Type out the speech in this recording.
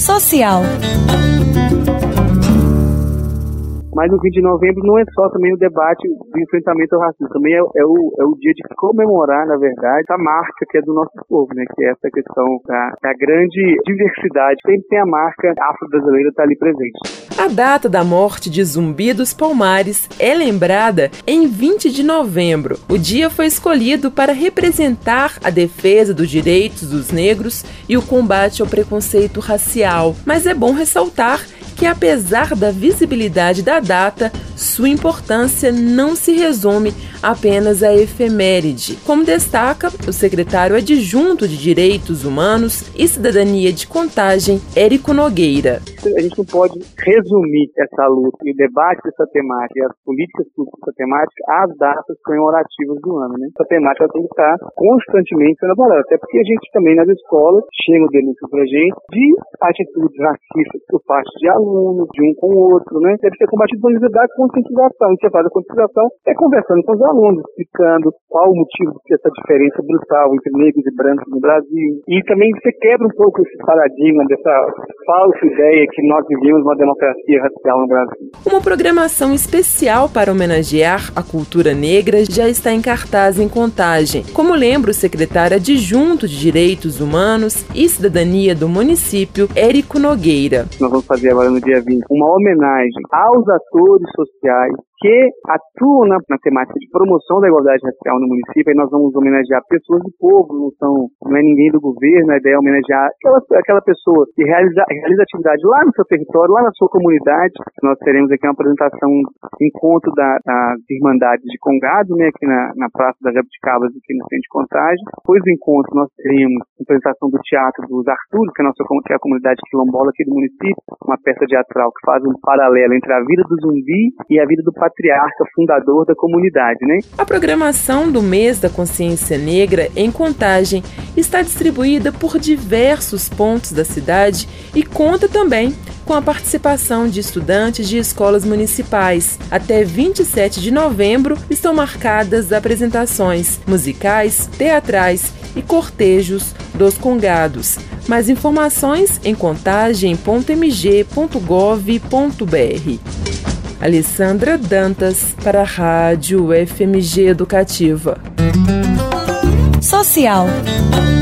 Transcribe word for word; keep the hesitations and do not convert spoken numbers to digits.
Social. Mas no vinte de novembro não é só também o debate do enfrentamento ao racismo, também é, é, o, é o dia de comemorar, na verdade, essa marca que é do nosso povo, né? Que é essa questão da, da grande diversidade. Sempre tem a marca afro-brasileira tá ali presente. A data da morte de Zumbi dos Palmares é lembrada em vinte de novembro. O dia foi escolhido para representar a defesa dos direitos dos negros e o combate ao preconceito racial. Mas é bom ressaltar que, apesar da visibilidade da data, sua importância não se resume apenas à efeméride, como destaca o secretário adjunto de Direitos Humanos e Cidadania de Contagem, Érico Nogueira. A gente não pode resumir essa luta e o debate dessa temática e as políticas públicas dessa temática às datas comemorativas do ano, né? Essa temática tem que estar constantemente sendo abordada, até porque a gente também nas escolas chega denúncias pra gente de atitudes racistas por parte de alunos, de um com o outro, né? Deve ser combatido por da conscientização. O que você faz a conscientização é conversando com os alunos, explicando qual o motivo dessa diferença brutal entre negros e brancos no Brasil. E também você quebra um pouco esse paradigma dessa falsa ideia que nós vivemos uma democracia racial no Brasil. Uma programação especial para homenagear a cultura negra já está em cartaz em Contagem, como lembra o secretário adjunto de Direitos Humanos e Cidadania do município, Érico Nogueira. Nós vamos fazer agora no dia vinte uma homenagem aos atores sociais que atuam na, na temática de promoção da igualdade racial no município. E nós vamos homenagear pessoas do povo, não, são, não é ninguém do governo. A ideia é homenagear aquela, aquela pessoa que realiza, realiza atividade lá no seu território, lá na sua comunidade. Nós teremos aqui uma apresentação, encontro da, das Irmandades de Congado, né, aqui na, na Praça das Jabuticabas, aqui no centro de Contagem. Depois do encontro, nós teremos a apresentação do Teatro dos Arturos, que é a, nossa, que é a comunidade quilombola aqui do município, uma peça teatral que faz um paralelo entre a vida do zumbi e a vida do patriarca fundador da comunidade, né? A programação do Mês da Consciência Negra em Contagem está distribuída por diversos pontos da cidade e conta também com a participação de estudantes de escolas municipais. Até vinte e sete de novembro estão marcadas apresentações musicais, teatrais e cortejos dos congados. Mais informações em contagem ponto m g ponto gov ponto b r. Alessandra Dantas para a Rádio F M G Educativa. Social.